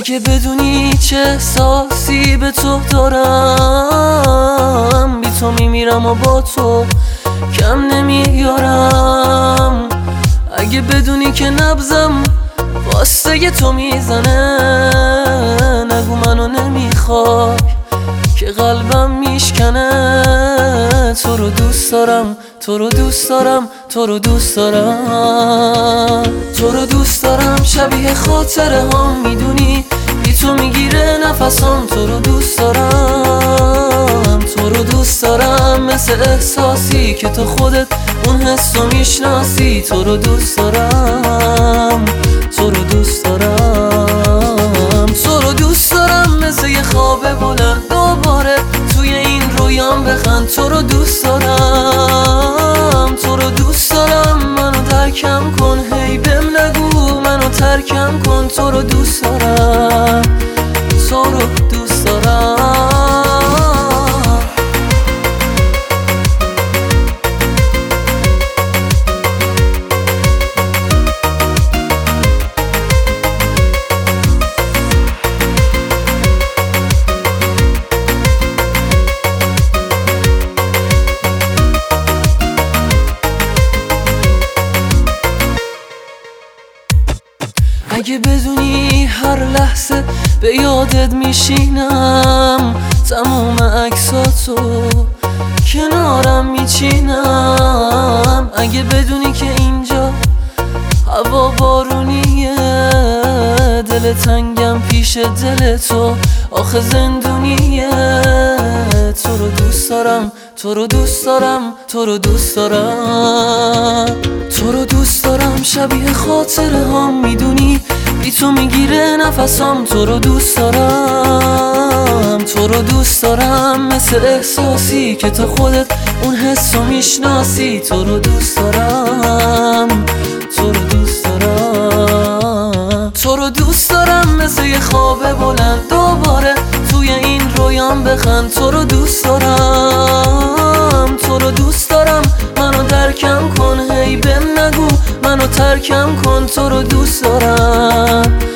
اگه بدونی چه احساسی به تو دارم، بی تو میمیرم و با تو کم نمیارم. اگه بدونی که نبضم واسه تو میزنه، نگو منو نمیخوای که قلبم میشکنه. تو رو دوست دارم، تو رو دوست دارم، تو رو دوست دارم، تو رو دوست دارم. شبیه خاطره هم میدونی بی تو میگیره نفسم. تو رو دوست دارم، تو رو دوست دارم، مثل احساسی که تو خودت اون حسو میشناسی. تو رو دوست دارم، تو رو دوست دارم، تو رو دوست دارم، مثل یه خواب بلند دوباره توی این رویام بخند. تو رو دوست دارم، تو رو دوست دارم، منو ترکم کن، هی بهم نگو منو ترکم کن. تو رو دوست دارم، تو رو دوست دارم. اگه بدونی هر لحظه به یادت میشینم، تموم عکساتو کنارم میچینم. اگه بدونی که اینجا هوا بارونیه، دل تنگم پیش دل تو آخه زندونیه. تو رو دوست دارم، تو رو دوست دارم، تو رو دوست دارم، تو رو دوست دارم. شبیه خاطره هم میدونی بی تو میگیره نفسم. تو رو دوست دارم، تو رو دوست دارم، مثل احساسی که تو خودت اون حسو میشناسی. تو رو دوست دارم، تو رو دوست دارم، تو رو دوست دارم، مثل یه خواب بلند دوباره توی این رویام بخند. تو رو دوست دارم، تو رو دوست دارم، منو درکم کن، هی بهم نگو منو ترکم کن. تو رو دوست دارم.